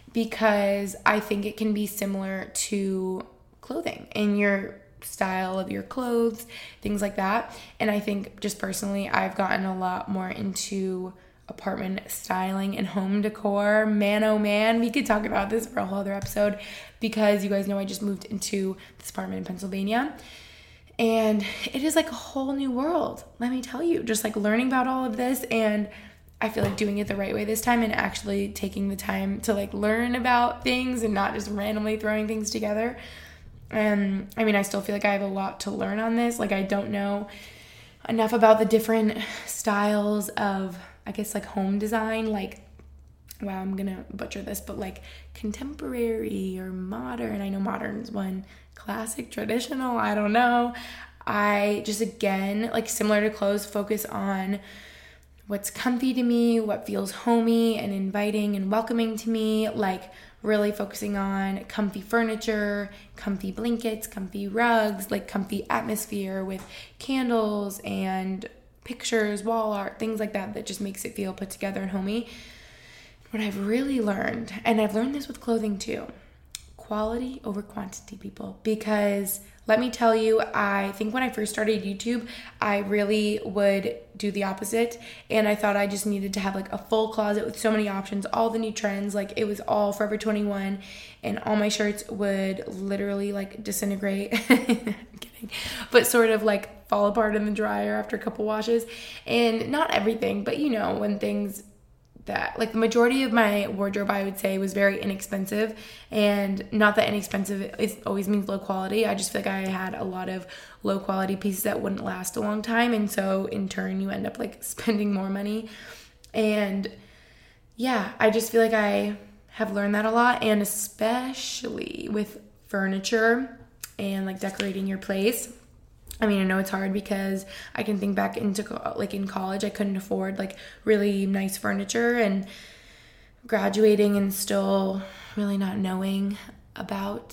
D: because I think it can be similar to clothing and your style of your clothes, things like that. And I think just personally, I've gotten a lot more into apartment styling and home decor. Man, oh man, we could talk about this for a whole other episode, because you guys know I just moved into this apartment in Pennsylvania, and it is like a whole new world, let me tell you, just like learning about all of this. And I feel like doing it the right way this time, and actually taking the time to like learn about things and not just randomly throwing things together. And I mean, I still feel like I have a lot to learn on this. Like, I don't know enough about the different styles of, I guess, like home design, like, wow, I'm gonna butcher this, but like contemporary or modern. I know modern is one, classic, traditional, I don't know. I just, again, like similar to clothes, focus on what's comfy to me, what feels homey and inviting and welcoming to me, like really focusing on comfy furniture, comfy blankets, comfy rugs, like comfy atmosphere with candles and pictures, wall art, things like that, that just makes it feel put together and homey. What I've really learned, and I've learned this with clothing too, quality over quantity, people. Because let me tell you, I think when I first started YouTube, I really would do the opposite. And I thought I just needed to have like a full closet with so many options, all the new trends. Like, it was all Forever twenty-one, and all my shirts would literally like disintegrate. I'm kidding. But sort of like fall apart in the dryer after a couple washes. And not everything, but you know, when things that, like, the majority of my wardrobe, I would say, was very inexpensive. And not that inexpensive is always means low quality. I just feel like I had a lot of low quality pieces that wouldn't last a long time, and so in turn you end up like spending more money. And yeah, I just feel like I have learned that a lot, and especially with furniture and like decorating your place. I mean, I know it's hard because I can think back into like in college, I couldn't afford like really nice furniture, and graduating and still really not knowing about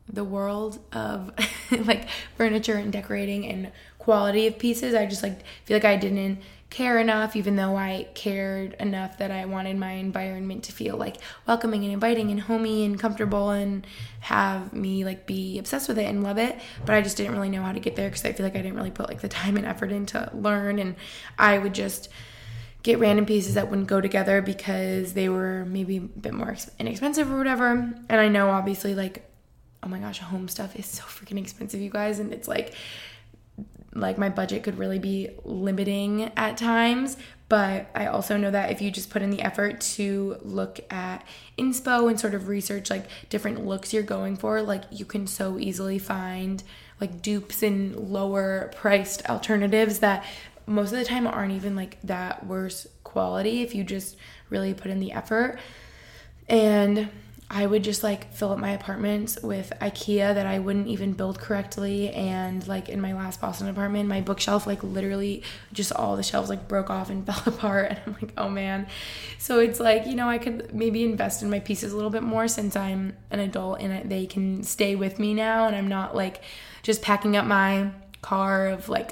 D: the world of like furniture and decorating and quality of pieces. I just like feel like I didn't care enough, even though I cared enough that I wanted my environment to feel like welcoming and inviting and homey and comfortable and have me like be obsessed with it and love it. But I just didn't really know how to get there because I feel like I didn't really put like the time and effort in to learn, and I would just get random pieces that wouldn't go together because they were maybe a bit more inexpensive or whatever. And I know obviously like, oh my gosh, home stuff is so freaking expensive, you guys, and it's like like my budget could really be limiting at times. But I also know that if you just put in the effort to look at inspo and sort of research like different looks you're going for, like you can so easily find like dupes and lower priced alternatives that most of the time aren't even like that worse quality if you just really put in the effort. And I would just like fill up my apartments with IKEA that I wouldn't even build correctly. And like in my last Boston apartment, my bookshelf like literally just all the shelves like broke off and fell apart. And I'm like, oh man. So it's like, you know, I could maybe invest in my pieces a little bit more since I'm an adult and they can stay with me now. And I'm not like just packing up my car of like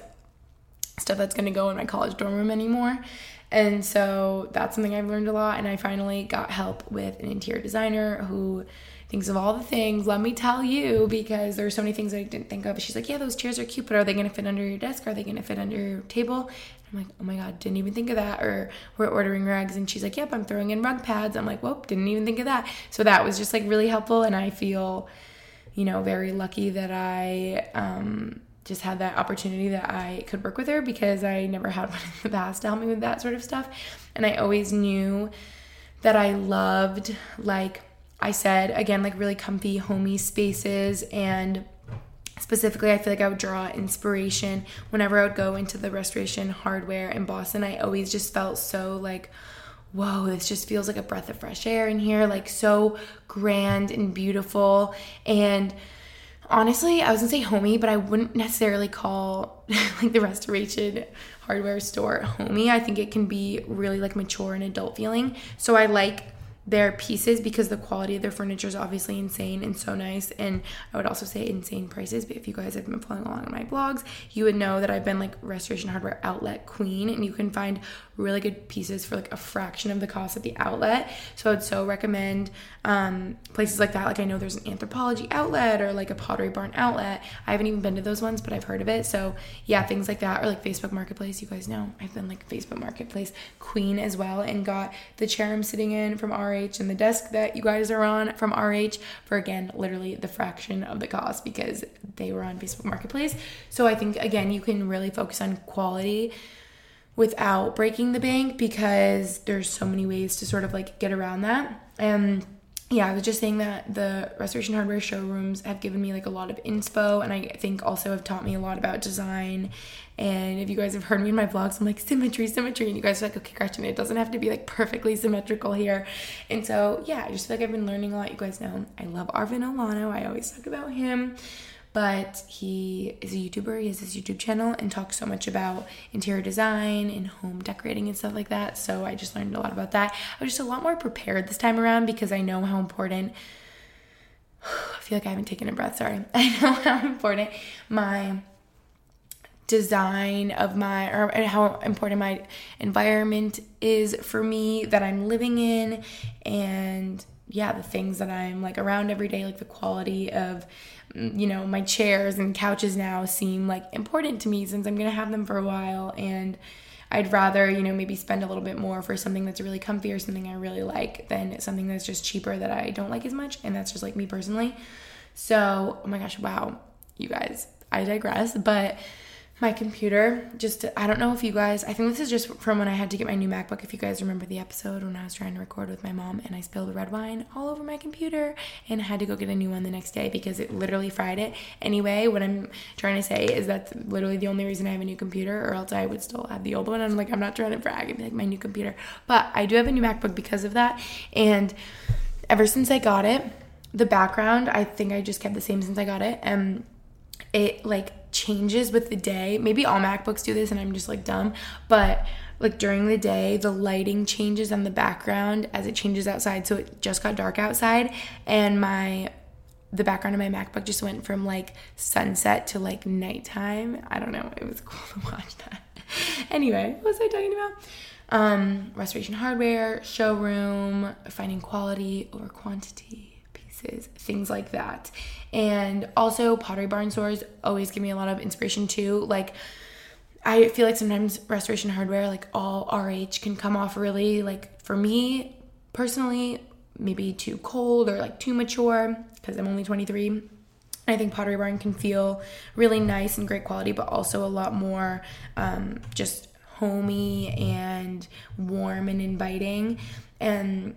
D: stuff that's going to go in my college dorm room anymore. And so that's something I've learned a lot. And I finally got help with an interior designer who thinks of all the things. Let me tell you, because there's so many things I didn't think of. She's like, yeah, those chairs are cute, but are they going to fit under your desk? Are they going to fit under your table? And I'm like, oh my God, didn't even think of that. Or we're ordering rugs and she's like, yep, I'm throwing in rug pads. I'm like, whoop, didn't even think of that. So that was just like really helpful. And I feel, you know, very lucky that I, um, just had that opportunity that I could work with her, because I never had one in the past to help me with that sort of stuff. And I always knew that I loved, like I said, again, like really comfy, homey spaces. And specifically, I feel like I would draw inspiration whenever I would go into the Restoration Hardware in Boston. I always just felt so like, whoa, this just feels like a breath of fresh air in here, like so grand and beautiful. And honestly, I was gonna say homey, but I wouldn't necessarily call like the Restoration Hardware store homey. I think it can be really like mature and adult feeling. So I like their pieces because the quality of their furniture is obviously insane and so nice. And I would also say insane prices. But if you guys have been following along on my blogs, you would know that I've been like Restoration Hardware outlet queen, and you can find really good pieces for like a fraction of the cost at the outlet. So I would so recommend um, places like that. Like I know there's an Anthropologie outlet or like a Pottery Barn outlet. I haven't even been to those ones, but I've heard of it. So yeah, things like that, or like Facebook Marketplace. You guys know I've been like Facebook Marketplace queen as well, and got the chair I'm sitting in from R H and the desk that you guys are on from R H for, again, literally the fraction of the cost because they were on Facebook Marketplace. So I think, again, you can really focus on quality without breaking the bank, because there's so many ways to sort of like get around that. And yeah, I was just saying that the Restoration Hardware showrooms have given me like a lot of inspo, and I think also have taught me a lot about design. And if you guys have heard me in my vlogs, I'm like, symmetry, symmetry. And you guys are like, okay, Gretchen, it doesn't have to be like perfectly symmetrical here. And so, yeah, I just feel like I've been learning a lot. You guys know I love Arvin Olano. I always talk about him. But he is a YouTuber. He has his YouTube channel and talks so much about interior design and home decorating and stuff like that. So I just learned a lot about that. I was just a lot more prepared this time around because I know how important, I feel like I haven't taken a breath, sorry. I know how important my design of my, or how important my environment is for me that I'm living in. And yeah, the things that I'm like around every day, like the quality of, you know, my chairs and couches now seem like important to me since I'm going to have them for a while. And I'd rather, you know, maybe spend a little bit more for something that's really comfy or something I really like than something that's just cheaper that I don't like as much. And that's just like me personally. So, oh my gosh, wow, you guys, I digress. But my computer, just, I don't know if you guys, I think this is just from when I had to get my new MacBook. If you guys remember the episode when I was trying to record with my mom and I spilled red wine all over my computer and I had to go get a new one the next day because it literally fried it. Anyway, what I'm trying to say is that's literally the only reason I have a new computer, or else I would still have the old one. I'm like, I'm not trying to brag and be like my new computer, but I do have a new MacBook because of that. And ever since I got it, the background, I think I just kept the same since I got it. And it like changes with the day. Maybe all MacBooks do this and I'm just like dumb, but like during the day the lighting changes on the background as it changes outside. So it just got dark outside and my the background of my MacBook just went from like sunset to like nighttime. I don't know. It was cool to watch that. Anyway, what was I talking about? Um, Restoration Hardware, showroom, finding quality over quantity, pieces, things like that. And also Pottery Barn stores always give me a lot of inspiration too. Like, I feel like sometimes Restoration Hardware, like all R H, can come off really, like, for me personally, maybe too cold or like too mature because I'm only twenty-three. I think Pottery Barn can feel really nice and great quality, but also a lot more um, just homey and warm and inviting. And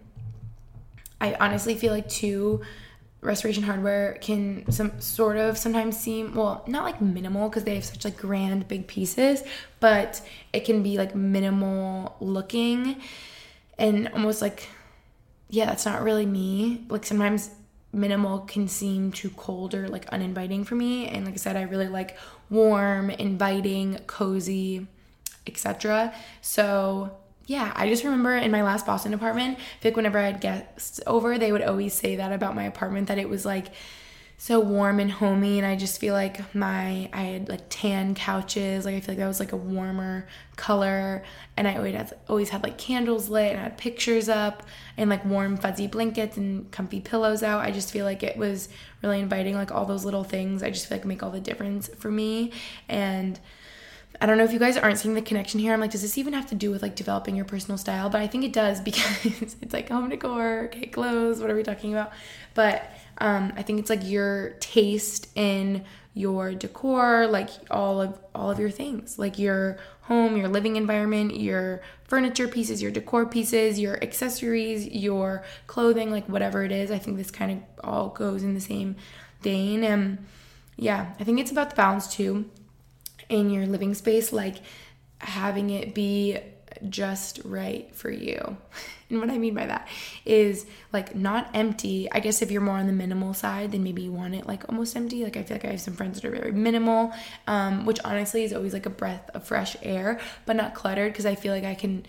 D: I honestly feel like too, Restoration Hardware can some sort of sometimes seem, well, not like minimal because they have such like grand big pieces, but it can be like minimal looking and almost like, yeah, that's not really me. Like sometimes minimal can seem too cold or like uninviting for me. And like I said, I really like warm, inviting, cozy, et cetera. So yeah, I just remember in my last Boston apartment, I feel like whenever I had guests over, they would always say that about my apartment, that it was like so warm and homey. And I just feel like my, I had like tan couches. Like I feel like that was like a warmer color. And I always had, always had like candles lit and I had pictures up and like warm fuzzy blankets and comfy pillows out. I just feel like it was really inviting, like all those little things. I just feel like make all the difference for me. And I don't know if you guys aren't seeing the connection here. I'm like, does this even have to do with like developing your personal style? But I think it does because it's like home decor, okay, clothes, what are we talking about? But um, I think it's like your taste in your decor, like all of all of your things, like your home, your living environment, your furniture pieces, your decor pieces, your accessories, your clothing, like whatever it is. I think this kind of all goes in the same vein. And yeah, I think it's about the balance too in your living space, like having it be just right for you. And what I mean by that is like not empty. I guess if you're more on the minimal side, then maybe you want it like almost empty. Like I feel like I have some friends that are very minimal, um, which honestly is always like a breath of fresh air, but not cluttered, because I feel like I can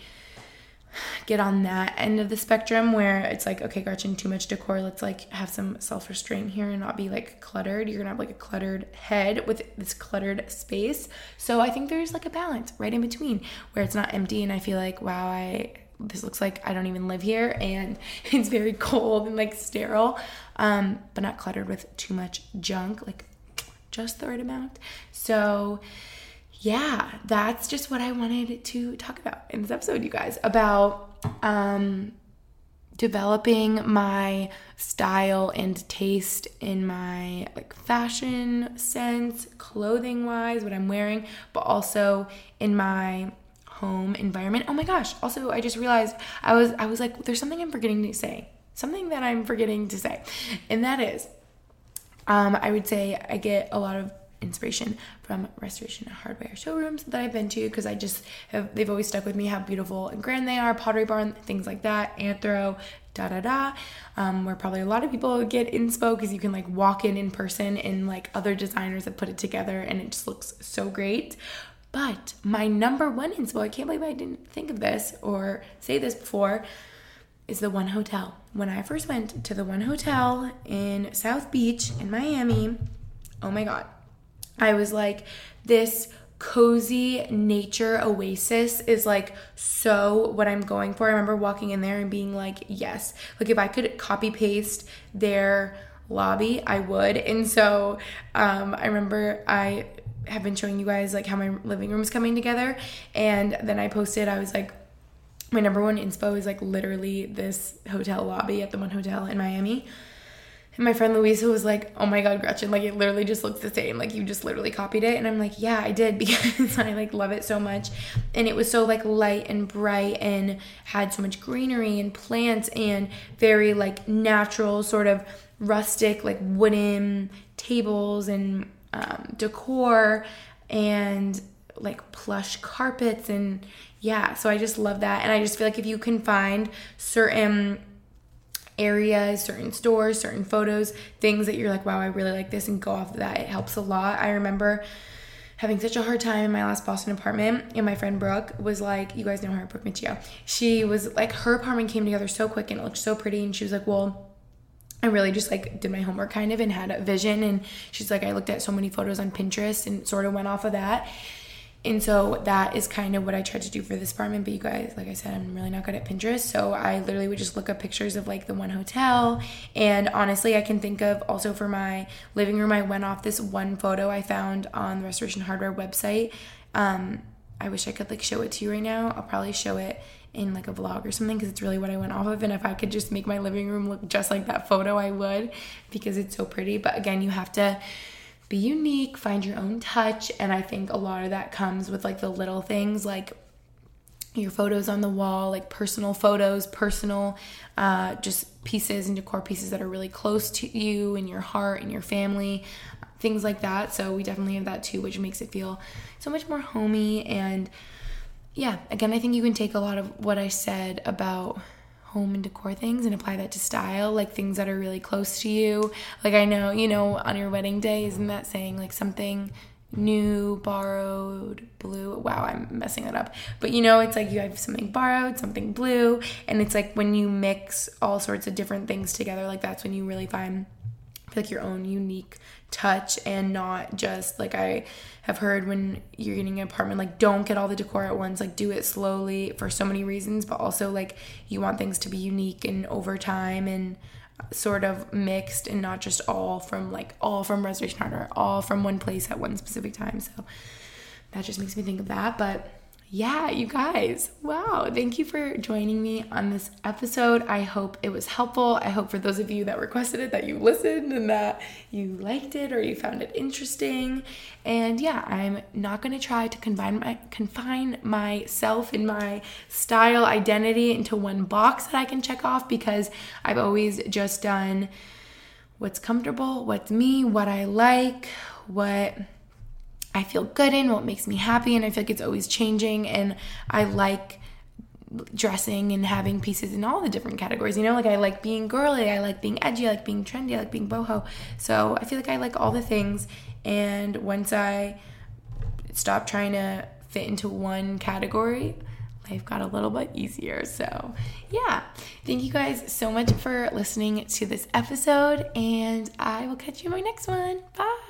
D: get on that end of the spectrum where it's like, okay, Gretchen, too much decor. Let's like have some self-restraint here and not be like cluttered. You're gonna have like a cluttered head with this cluttered space. So I think there's like a balance right in between where it's not empty and I feel like, wow, I this looks like I don't even live here and it's very cold and like sterile, um, but not cluttered with too much junk, like just the right amount. So yeah, that's just what I wanted to talk about in this episode, you guys, about um, developing my style and taste in my like fashion sense, clothing wise, what I'm wearing, but also in my home environment. Oh my gosh. Also, I just realized I was, I was like, there's something I'm forgetting to say, something that I'm forgetting to say. And that is, um, I would say I get a lot of inspiration from Restoration Hardware showrooms that I've been to, because I just have, they've always stuck with me how beautiful and grand they are. Pottery Barn, things like that, Anthro, da da da, um, where probably a lot of people get inspo because you can like walk in in person and like other designers have put it together and it just looks so great. But my number one inspo, I can't believe I didn't think of this or say this before, is the One Hotel. When I first went to the One Hotel in South Beach in Miami, oh my God, I was like, this cozy nature oasis is like so what I'm going for. I remember walking in there and being like, yes, like if I could copy paste their lobby, I would. And so um, I remember I have been showing you guys like how my living room is coming together. And then I posted, I was like, my number one inspo is like literally this hotel lobby at the One Hotel in Miami. And my friend Louisa was like, oh my God, Gretchen, like it literally just looks the same. Like you just literally copied it. And I'm like, yeah, I did, because I like love it so much. And it was so like light and bright and had so much greenery and plants and very like natural sort of rustic, like wooden tables and um, decor and like plush carpets. And yeah, so I just love that. And I just feel like if you can find certain areas, certain stores, certain photos, things that you're like, wow, I really like this, and go off of that, it helps a lot. I remember having such a hard time in my last Boston apartment, and my friend Brooke was like, you guys know her, Brooke Michio. She was like, her apartment came together so quick and it looked so pretty, and she was like, well, I really just like did my homework kind of and had a vision. And she's like, I looked at so many photos on Pinterest and sort of went off of that. And so that is kind of what I tried to do for this apartment. But you guys, like I said, I'm really not good at Pinterest. So I literally would just look up pictures of like the one hotel. And honestly, I can think of also for my living room, I went off this one photo I found on the Restoration Hardware website. Um, I wish I could like show it to you right now. I'll probably show it in like a vlog or something because it's really what I went off of. And if I could just make my living room look just like that photo, I would, because it's so pretty. But again, you have to be unique, find your own touch. And I think a lot of that comes with like the little things, like your photos on the wall, like personal photos, personal uh, just pieces and decor pieces that are really close to you and your heart and your family, things like that. So we definitely have that too, which makes it feel so much more homey. And yeah, again, I think you can take a lot of what I said about home and decor things and apply that to style, like things that are really close to you. Like I know, you know, on your wedding day, isn't that saying like something new, borrowed, blue? Wow, I'm messing it up. But you know, it's like you have something borrowed, something blue, and it's like when you mix all sorts of different things together, like that's when you really find like your own unique touch, and not just like I have heard when you're getting an apartment, like don't get all the decor at once, like do it slowly for so many reasons, but also like you want things to be unique and over time and sort of mixed and not just all from like all from Restoration Hardware, all from one place at one specific time. So that just makes me think of that. But yeah, you guys, wow, thank you for joining me on this episode. I hope it was helpful. I hope for those of you that requested it, that you listened and that you liked it or you found it interesting. And yeah, I'm not going to try to confine my confine myself and my style identity into one box that I can check off, because I've always just done what's comfortable, what's me, what I like, what I feel good in, what makes me happy, and I feel like it's always changing. And I like dressing and having pieces in all the different categories, you know, like I like being girly, I like being edgy, I like being trendy, I like being boho. So I feel like I like all the things. And once I stop trying to fit into one category, life got a little bit easier. So yeah, thank you guys so much for listening to this episode, and I will catch you in my next one. Bye.